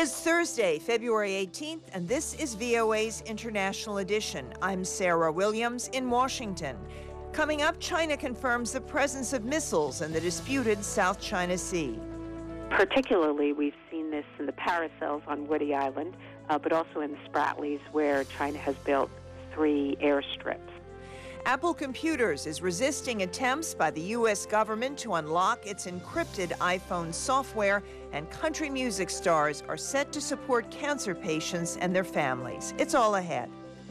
is Thursday, February 18th, and this is VOA's International Edition. I'm Sarah Williams in Washington. Coming up, China confirms the presence of missiles in the disputed South China Sea. Particularly, we've seen this in the Paracels on Woody Island, but also in the Spratlys, where China has built 3 airstrips. Apple Computers is resisting attempts by the U.S. government to unlock its encrypted iPhone software, and country music stars are set to support cancer patients and their families. It's all ahead.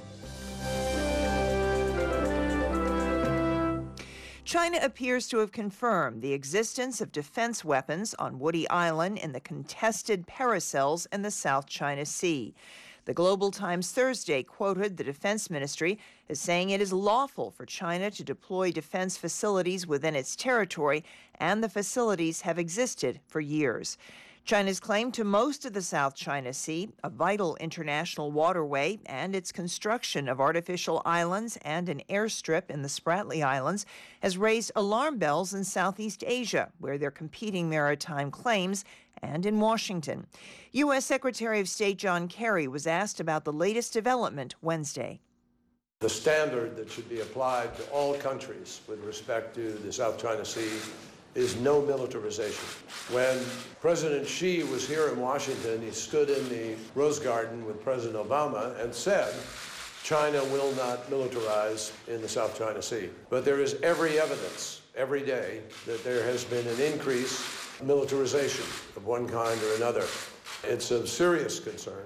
China appears to have confirmed the existence of defense weapons on Woody Island in the contested Paracels in the South China Sea. The Global Times Thursday quoted the Defense Ministry as saying it is lawful for China to deploy defense facilities within its territory, and the facilities have existed for years. China's claim to most of the South China Sea, a vital international waterway, and its construction of artificial islands and an airstrip in the Spratly Islands has raised alarm bells in Southeast Asia, where there are competing maritime claims, and in Washington. U.S. Secretary of State John Kerry was asked about the latest development Wednesday. The standard that should be applied to all countries with respect to the South China Sea is no militarization. When President Xi was here in Washington, he stood in the Rose Garden with President Obama and said, China will not militarize in the South China Sea. But there is every evidence, every day, that there has been an increase in militarization of one kind or another. It's of serious concern.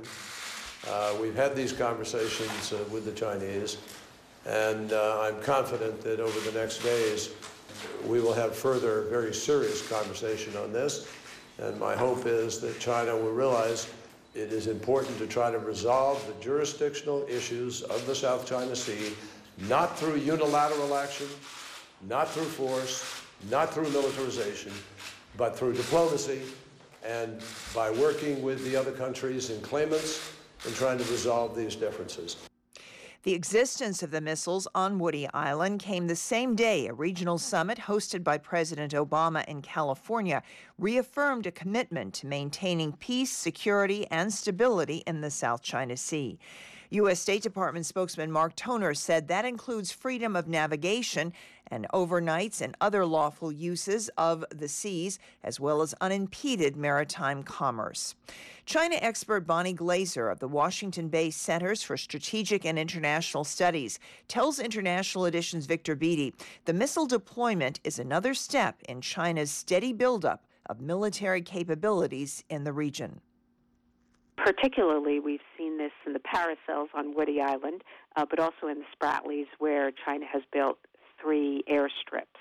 We've had these conversations with the Chinese, and I'm confident that over the next days, we will have further very serious conversation on this, and my hope is that China will realize it is important to try to resolve the jurisdictional issues of the South China Sea, not through unilateral action, not through force, not through militarization, but through diplomacy and by working with the other countries and claimants and trying to resolve these differences. The existence of the missiles on Woody Island came the same day a regional summit hosted by President Obama in California reaffirmed a commitment to maintaining peace, security, and stability in the South China Sea. U.S. State Department spokesman Mark Toner said that includes freedom of navigation and overnights and other lawful uses of the seas, as well as unimpeded maritime commerce. China expert Bonnie Glaser of the Washington-based Centers for Strategic and International Studies tells International Edition's Victor Beattie the missile deployment is another step in China's steady buildup of military capabilities in the region. Particularly, we've seen this in the Paracels on Woody Island, but also in the Spratlys, where China has built 3 airstrips.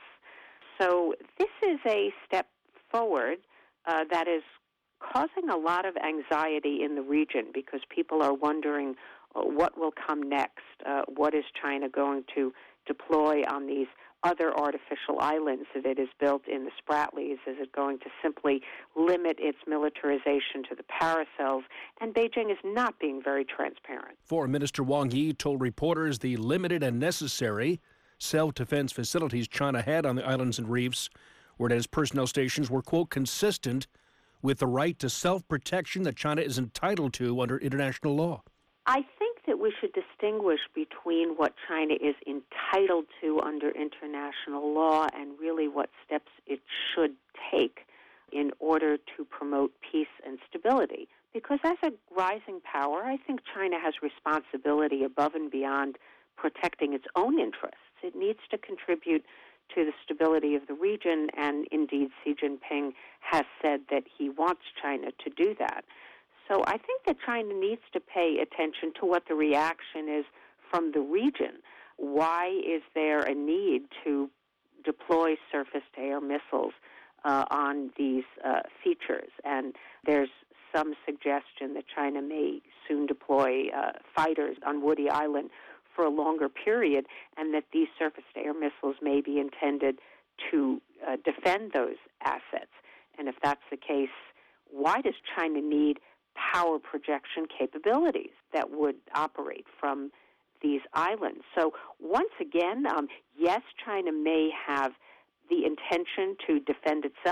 So this is a step forward that is causing a lot of anxiety in the region, because people are wondering what will come next. What is China going to deploy on these other artificial islands that it has built in the Spratlys? Is it going to simply limit its militarization to the Paracels? And Beijing is not being very transparent. Foreign Minister Wang Yi told reporters the limited and necessary self-defense facilities China had on the islands and reefs, where its personnel stations were, quote, consistent with the right to self-protection that China is entitled to under international law. I think that we should distinguish between what China is entitled to under international law and really what steps it should take in order to promote peace and stability. Because as a rising power, I think China has responsibility above and beyond protecting its own interests. It needs to contribute to the stability of the region, and indeed Xi Jinping has said that he wants China to do that. So I think that China needs to pay attention to what the reaction is from the region. Why is there a need to deploy surface-to-air missiles on these features? And there's some suggestion that China may soon deploy fighters on Woody Island for a longer period, and that these surface-to-air missiles may be intended to defend those assets. And if that's the case, why does China need power projection capabilities that would operate from these islands? So once again, yes, China may have the intention to defend itself.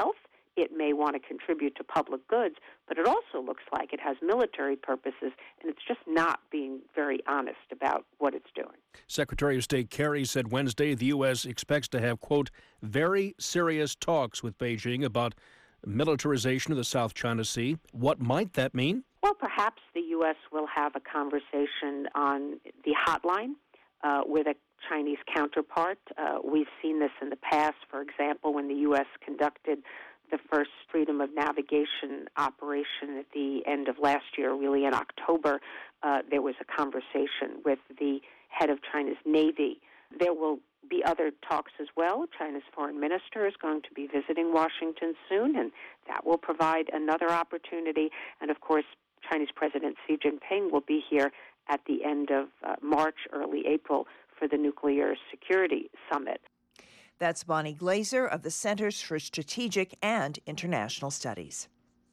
it may want to contribute to public goods, but it also looks like it has military purposes, and it's just not being very honest about what it's doing. Secretary of State Kerry said Wednesday the U.S. expects to have, quote, very serious talks with Beijing about militarization of the South China Sea. What might that mean? Well, perhaps the U.S. will have a conversation on the hotline with a Chinese counterpart. We've seen this in the past, for example, when the U.S. conducted the first freedom of navigation operation at the end of last year, really in October. There was a conversation with the head of China's Navy. There will be other talks as well. China's foreign minister is going to be visiting Washington soon, and that will provide another opportunity. And, of course, Chinese President Xi Jinping will be here at the end of March, early April, for the Nuclear Security Summit. That's Bonnie Glaser of the Centers for Strategic and International Studies.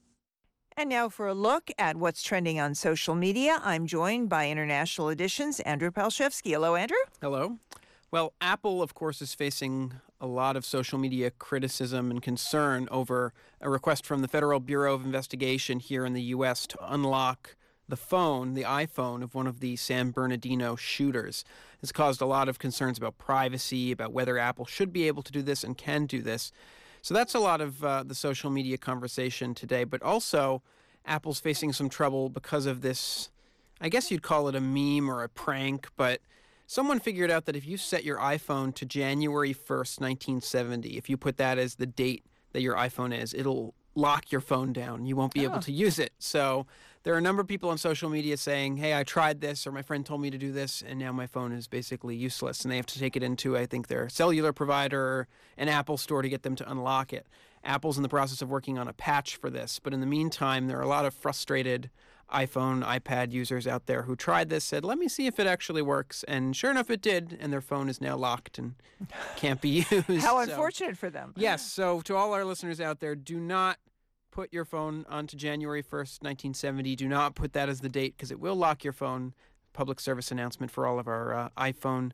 And now for a look at what's trending on social media. I'm joined by International Edition's Andrew Palshevsky. Hello, Andrew. Hello. Well, Apple, of course, is facing a lot of social media criticism and concern over a request from the Federal Bureau of Investigation here in the U.S. to unlock the phone, the iPhone, of one of the San Bernardino shooters. This caused a lot of concerns about privacy, about whether Apple should be able to do this and can do this. So that's a lot of the social media conversation today. But also, Apple's facing some trouble because of this, I guess you'd call it a meme or a prank, but someone figured out that if you set your iPhone to January 1st, 1970, if you put that as the date that your iPhone is, it'll lock your phone down. You won't be able to use it. So there are a number of people on social media saying, hey, I tried this, or my friend told me to do this, and now my phone is basically useless. And they have to take it into, I think, their cellular provider or an Apple store to get them to unlock it. Apple's in the process of working on a patch for this. But in the meantime, there are a lot of frustrated iPhone, iPad users out there who tried this, said, let me see if it actually works. And sure enough, it did. And their phone is now locked and can't be used. How unfortunate for them. Yes. So to all our listeners out there, do not put your phone onto January 1st, 1970. Do not put that as the date because it will lock your phone. Public service announcement for all of our iPhone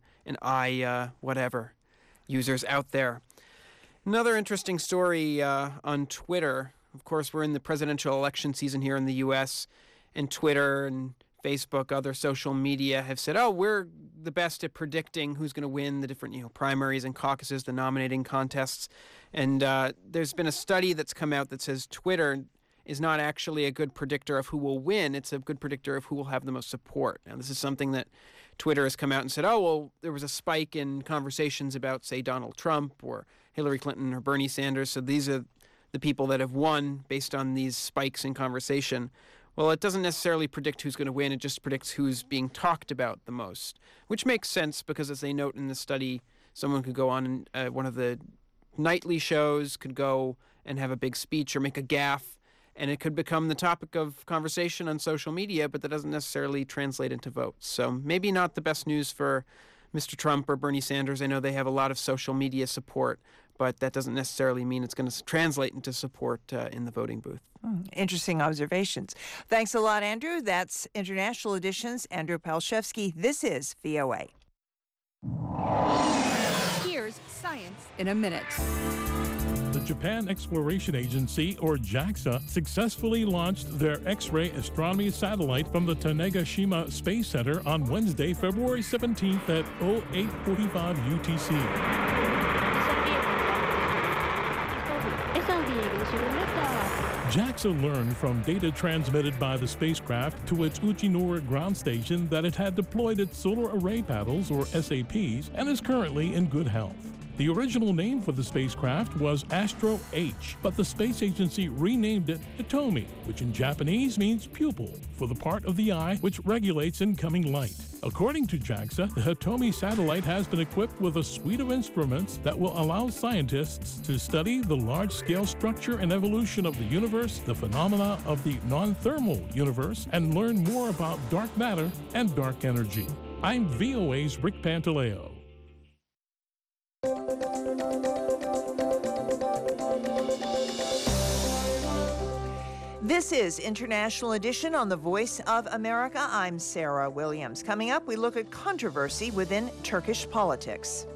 and whatever users out there. Another interesting story on Twitter. Of course, we're in the presidential election season here in the U.S., and Twitter and Facebook, other social media have said, oh, we're the best at predicting who's going to win the different primaries and caucuses, the nominating contests. And there's been a study that's come out that says Twitter is not actually a good predictor of who will win. It's a good predictor of who will have the most support. Now, this is something that Twitter has come out and said, oh, well, there was a spike in conversations about, say, Donald Trump or Hillary Clinton or Bernie Sanders. So these are the people that have won based on these spikes in conversation. Well, it doesn't necessarily predict who's going to win. It just predicts who's being talked about the most, which makes sense because, as they note in the study, someone could go on one of the nightly shows, could go and have a big speech or make a gaffe, and it could become the topic of conversation on social media, but that doesn't necessarily translate into votes. So maybe not the best news for Mr. Trump or Bernie Sanders. I know they have a lot of social media support, but that doesn't necessarily mean it's going to translate into support in the voting booth. Interesting observations. Thanks a lot, Andrew. That's International Edition's Andrew Palshevsky. This is VOA. Here's Science in a Minute. The Japan Exploration Agency, or JAXA, successfully launched their X-ray astronomy satellite from the Tanegashima Space Center on Wednesday, February 17th at 08:45 UTC. JAXA learned from data transmitted by the spacecraft to its Uchinori ground station that it had deployed its solar array panels, or SAPs, and is currently in good health. The original name for the spacecraft was Astro H, but the space agency renamed it Hitomi, which in Japanese means pupil, for the part of the eye which regulates incoming light. According to JAXA, the Hitomi satellite has been equipped with a suite of instruments that will allow scientists to study the large-scale structure and evolution of the universe, the phenomena of the non-thermal universe, and learn more about dark matter and dark energy. I'm VOA's Rick Pantaleo. This is International Edition on the Voice of America. I'm Sarah Williams. Coming up, we look at controversy within Turkish politics.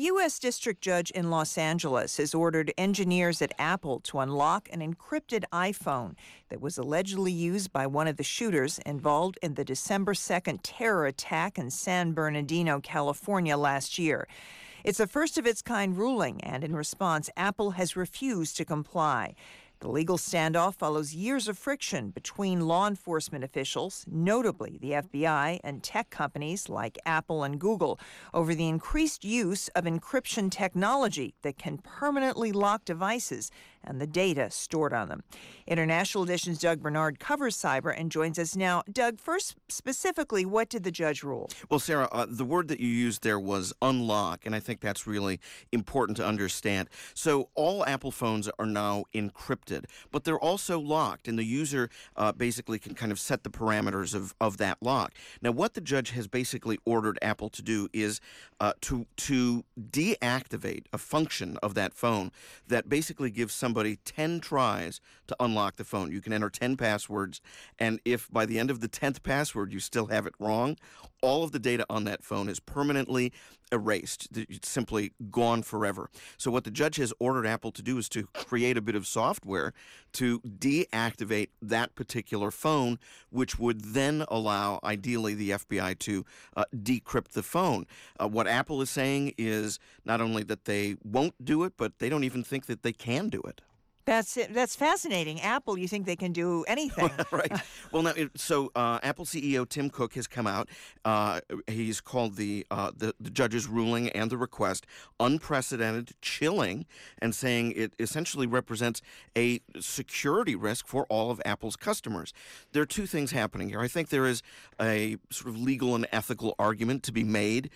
U.S. District Judge in Los Angeles has ordered engineers at Apple to unlock an encrypted iPhone that was allegedly used by one of the shooters involved in the December 2nd terror attack in San Bernardino, California last year. It's a first-of-its-kind ruling, and in response, Apple has refused to comply. The legal standoff follows years of friction between law enforcement officials, notably the FBI, and tech companies like Apple and Google, over the increased use of encryption technology that can permanently lock devices and the data stored on them. International Edition's Doug Bernard covers cyber and joins us now. Doug, first, specifically, what did the judge rule? Well, Sarah, the word that you used there was unlock, and I think that's really important to understand. So all Apple phones are now encrypted, but they're also locked, and the user basically can kind of set the parameters of that lock. Now, what the judge has basically ordered Apple to do is to deactivate a function of that phone that basically gives somebody 10 tries to unlock the phone. You can enter 10 passwords, and if by the end of the 10th password you still have it wrong, all of the data on that phone is permanently erased. It's simply gone forever. So what the judge has ordered Apple to do is to create a bit of software to deactivate that particular phone, which would then allow, ideally, the FBI to decrypt the phone. What Apple is saying is not only that they won't do it, but they don't even think that they can do it. That's it. That's fascinating. Apple, you think they can do anything. Right. Well, now, so Apple CEO Tim Cook has come out. He's called the judge's ruling and the request unprecedented, chilling, and saying it essentially represents a security risk for all of Apple's customers. There are two things happening here. I think there is a sort of legal and ethical argument to be made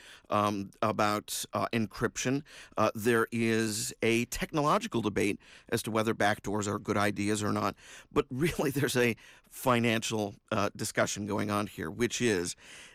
about encryption. There is a technological debate as to whether backdoors are good ideas or not. But really, there's a financial discussion going on here, which is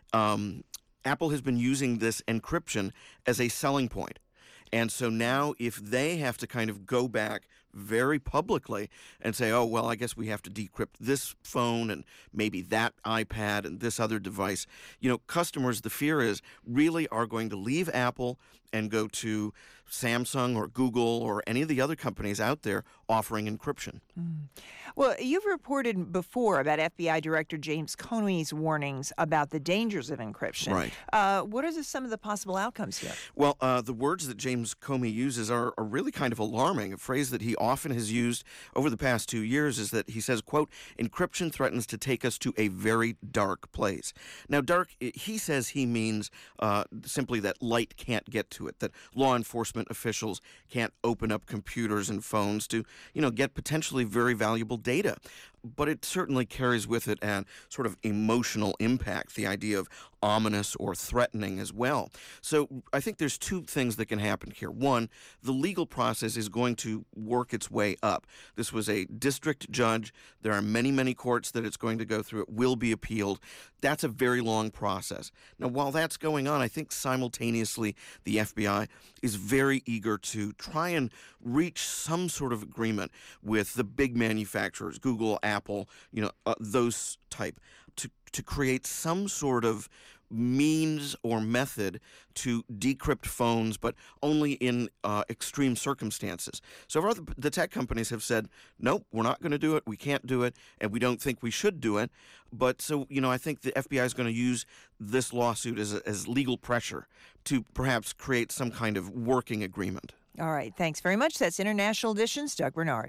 Apple has been using this encryption as a selling point. And so now if they have to kind of go back very publicly and say, oh, well, I guess we have to decrypt this phone and maybe that iPad and this other device, customers, the fear is, really are going to leave Apple and go to Samsung or Google or any of the other companies out there offering encryption. Well, you've reported before about FBI Director James Comey's warnings about the dangers of encryption. Right. What are some of the possible outcomes here? Well, the words that James Comey uses are really kind of alarming. A phrase that he often has used over the past 2 years is that he says, quote, encryption threatens to take us to a very dark place. Now, dark, he says he means simply that light can't get to it, that law enforcement officials can't open up computers and phones to, get potentially very valuable data. But it certainly carries with it a sort of emotional impact, the idea of ominous or threatening as well. So I think there's two things that can happen here. One, the legal process is going to work its way up. This was a district judge. There are many, many courts that it's going to go through. It will be appealed. That's a very long process. Now, while that's going on, I think simultaneously the FBI is very eager to try and reach some sort of agreement with the big manufacturers, Google, Apple, those type, to create some sort of means or method to decrypt phones, but only in extreme circumstances. So the tech companies have said, nope, we're not going to do it, we can't do it, and we don't think we should do it. But so, I think the FBI is going to use this lawsuit as legal pressure to perhaps create some kind of working agreement. All right, thanks very much. That's International Edition's Doug Bernard.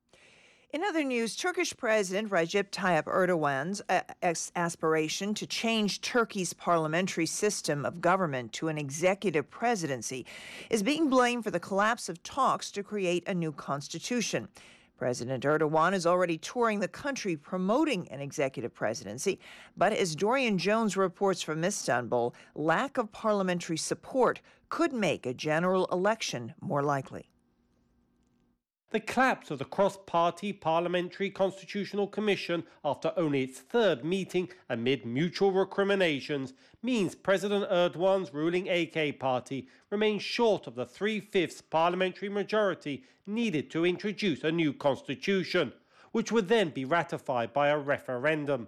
In other news, Turkish President Recep Tayyip Erdogan's aspiration to change Turkey's parliamentary system of government to an executive presidency is being blamed for the collapse of talks to create a new constitution. President Erdogan is already touring the country promoting an executive presidency, but as Dorian Jones reports from Istanbul, lack of parliamentary support could make a general election more likely. The collapse of the cross-party Parliamentary Constitutional Commission after only its third meeting amid mutual recriminations means President Erdogan's ruling AK party remains short of the 3/5 parliamentary majority needed to introduce a new constitution, which would then be ratified by a referendum.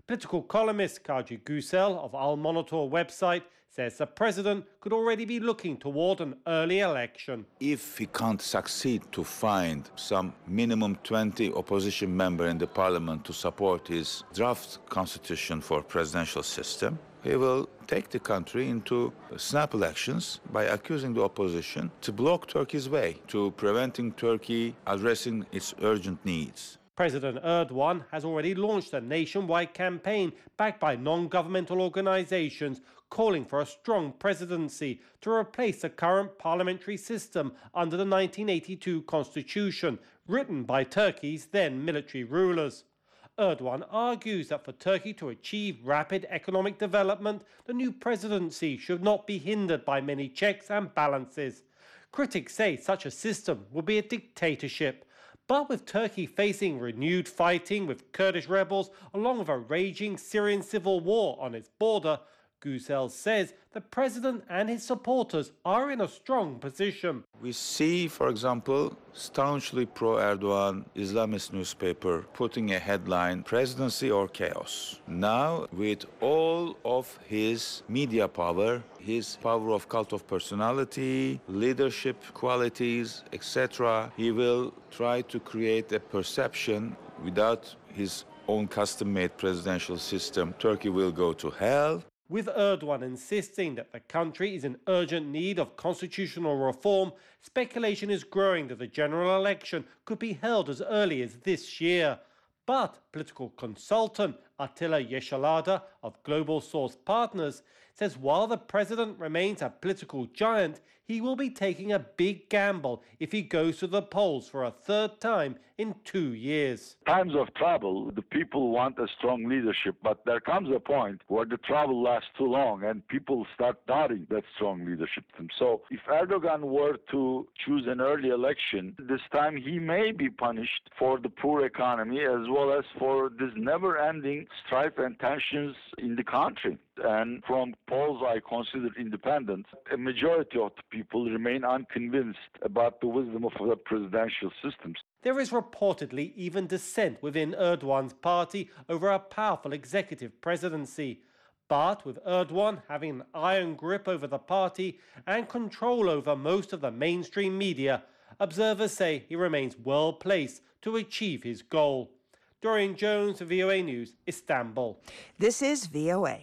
Political columnist Kaji Gusel of Al Monitor website says the president could already be looking toward an early election. If he can't succeed to find some minimum 20 opposition member in the parliament to support his draft constitution for presidential system, he will take the country into snap elections by accusing the opposition to block Turkey's way to preventing Turkey addressing its urgent needs. President Erdogan has already launched a nationwide campaign backed by non-governmental organizations calling for a strong presidency to replace the current parliamentary system under the 1982 constitution, written by Turkey's then military rulers. Erdogan argues that for Turkey to achieve rapid economic development, the new presidency should not be hindered by many checks and balances. Critics say such a system would be a dictatorship. But with Turkey facing renewed fighting with Kurdish rebels along with a raging Syrian civil war on its border, Gusel says the president and his supporters are in a strong position. We see, for example, staunchly pro-Erdogan Islamist newspaper putting a headline, "Presidency or Chaos." Now, with all of his media power, his power of cult of personality, leadership qualities, etc., he will try to create a perception without his own custom-made presidential system. Turkey will go to hell. With Erdogan insisting that the country is in urgent need of constitutional reform, speculation is growing that the general election could be held as early as this year. But political consultant Attila Yeşilada of Global Source Partners says while the president remains a political giant, he will be taking a big gamble if he goes to the polls for a third time in 2 years. Times of trouble, the people want a strong leadership, but there comes a point where the trouble lasts too long and people start doubting that strong leadership. So if Erdogan were to choose an early election, this time he may be punished for the poor economy as well as for this never-ending strife and tensions in the country. And from polls I consider independent, a majority of the people remain unconvinced about the wisdom of the presidential systems. There is reportedly even dissent within Erdogan's party over a powerful executive presidency. But with Erdogan having an iron grip over the party and control over most of the mainstream media, observers say he remains well placed to achieve his goal. Dorian Jones, VOA News, Istanbul. This is VOA.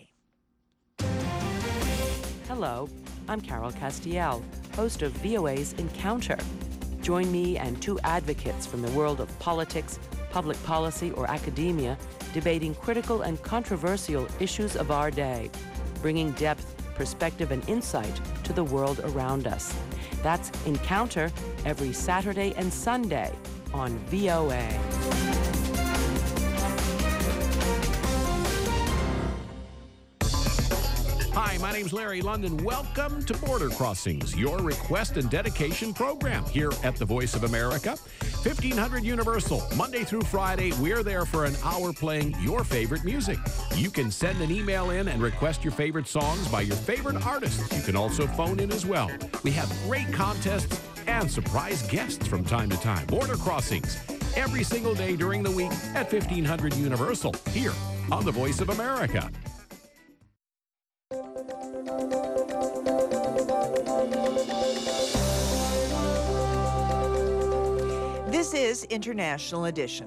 Hello, I'm Carol Castiel, host of VOA's Encounter. Join me and two advocates from the world of politics, public policy, or academia debating critical and controversial issues of our day, bringing depth, perspective, and insight to the world around us. That's Encounter every Saturday and Sunday on VOA. Hi, my name's Larry London. Welcome to Border Crossings, your request and dedication program here at the Voice of America. 1500 Universal, Monday through Friday, we're there for an hour playing your favorite music. You can send an email in and request your favorite songs by your favorite artists. You can also phone in as well. We have great contests and surprise guests from time to time. Border Crossings, every single day during the week at 1500 Universal, here on the Voice of America. This is International Edition.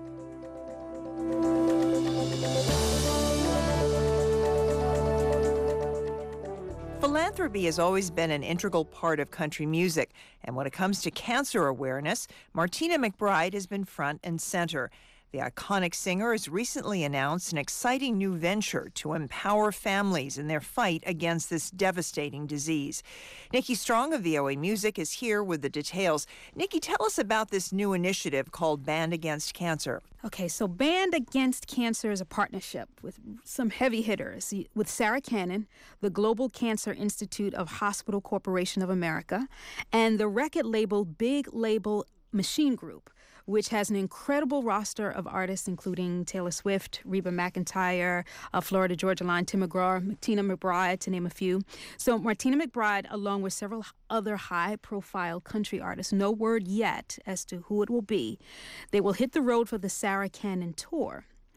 Philanthropy has always been an integral part of country music, and when it comes to cancer awareness, Martina McBride has been front and center. The iconic singer has recently announced an exciting new venture to empower families in their fight against this devastating disease. Nikki Strong of VOA Music is here with the details. Nikki, tell us about this new initiative called Band Against Cancer. Okay, so Band Against Cancer is a partnership with some heavy hitters, with Sarah Cannon, the Global Cancer Institute of Hospital Corporation of America, and the record label Big Label Machine Group, which has an incredible roster of artists, including Taylor Swift, Reba McEntire, Florida Georgia Line, Tim McGraw, Martina McBride, to name a few. So Martina McBride, along with several other high-profile country artists, no word yet as to who it will be, they will hit the road for the Sarah Cannon Tour.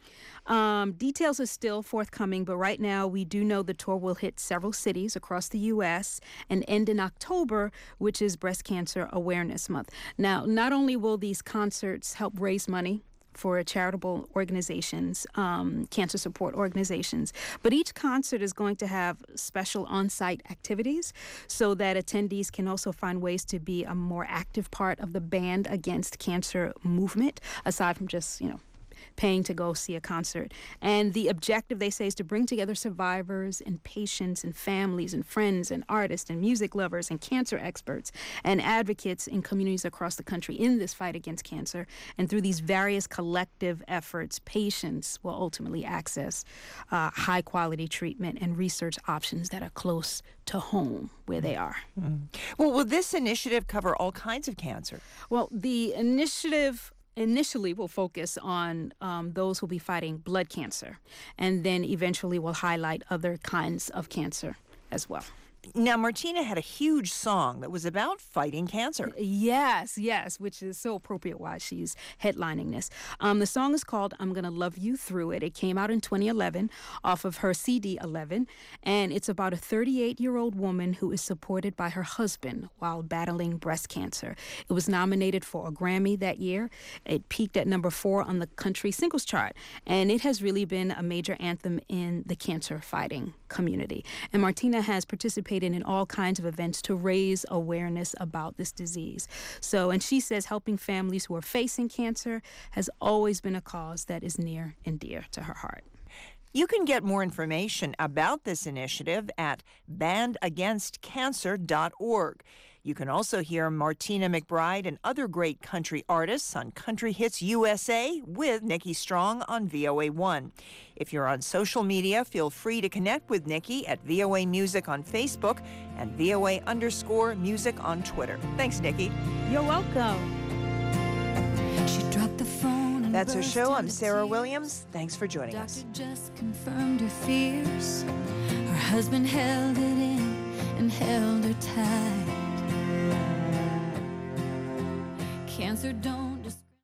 Details are still forthcoming, but right now we do know the tour will hit several cities across the U.S. and end in October, which is Breast Cancer Awareness Month. Now, not only will these concerts help raise money for charitable organizations, cancer support organizations, but each concert is going to have special on-site activities so that attendees can also find ways to be a more active part of the Band Against Cancer movement, aside from just, paying to go see a concert. And the objective, they say, is to bring together survivors and patients and families and friends and artists and music lovers and cancer experts and advocates in communities across the country in this fight against cancer. And through these various collective efforts, patients will ultimately access high-quality treatment and research options that are close to home where they are. Well, will this initiative cover all kinds of cancer? Well, the initiative initially will focus on those who will be fighting blood cancer, and then eventually will highlight other kinds of cancer as well. Now, Martina had a huge song that was about fighting cancer. Yes, which is so appropriate why she's headlining this. The song is called I'm Gonna Love You Through It. It came out in 2011 off of her CD 11, and it's about a 38-year-old woman who is supported by her husband while battling breast cancer. It was nominated for a Grammy that year. It peaked at number 4 on the country singles chart, and it has really been a major anthem in the cancer fighting community. And Martina has participated in all kinds of events to raise awareness about this disease. And she says helping families who are facing cancer has always been a cause that is near and dear to her heart. You can get more information about this initiative at bandagainstcancer.org. You can also hear Martina McBride and other great country artists on Country Hits USA with Nikki Strong on VOA1. If you're on social media, feel free to connect with Nikki at VOA Music on Facebook and VOA_music on Twitter. Thanks, Nikki. You're welcome. She dropped the phone. That's our show. I'm Sarah Williams. Thanks for joining us. Doctor just confirmed her fears. Her husband held it in and held her tight. Cancer don't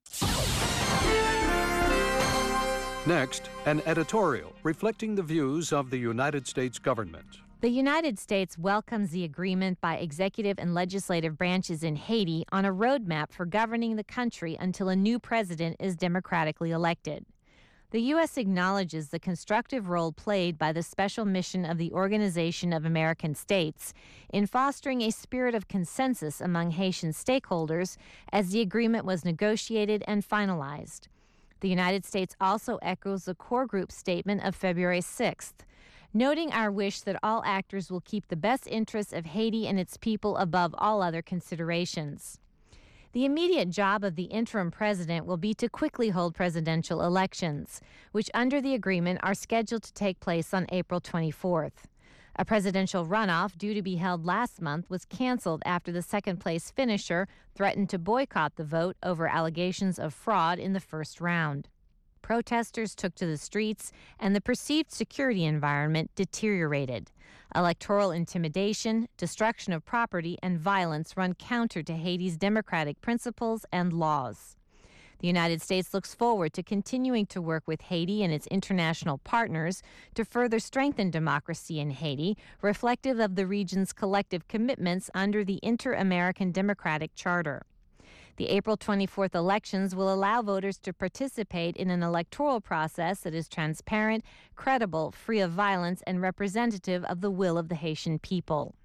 Next, an editorial reflecting the views of the United States government. The United States welcomes the agreement by executive and legislative branches in Haiti on a roadmap for governing the country until a new president is democratically elected. The U.S. acknowledges the constructive role played by the special mission of the Organization of American States in fostering a spirit of consensus among Haitian stakeholders as the agreement was negotiated and finalized. The United States also echoes the core group's statement of February 6th, noting our wish that all actors will keep the best interests of Haiti and its people above all other considerations. The immediate job of the interim president will be to quickly hold presidential elections, which under the agreement are scheduled to take place on April 24th. A presidential runoff due to be held last month was canceled after the second-place finisher threatened to boycott the vote over allegations of fraud in the first round. Protesters took to the streets, and the perceived security environment deteriorated. Electoral intimidation, destruction of property, and violence run counter to Haiti's democratic principles and laws. The United States looks forward to continuing to work with Haiti and its international partners to further strengthen democracy in Haiti, reflective of the region's collective commitments under the Inter-American Democratic Charter. The April 24th elections will allow voters to participate in an electoral process that is transparent, credible, free of violence, and representative of the will of the Haitian people.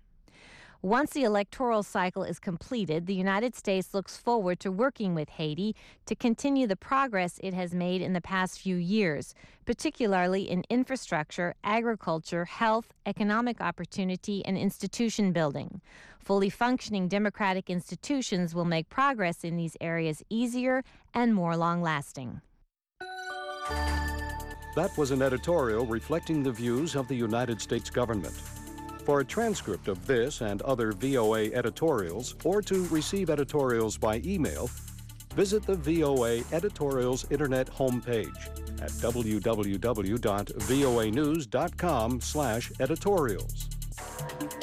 Once the electoral cycle is completed, the United States looks forward to working with Haiti to continue the progress it has made in the past few years, particularly in infrastructure, agriculture, health, economic opportunity, and institution building. Fully functioning democratic institutions will make progress in these areas easier and more long-lasting. That was an editorial reflecting the views of the United States government. For a transcript of this and other VOA editorials, or to receive editorials by email, visit the VOA Editorials Internet homepage at www.voanews.com/editorials.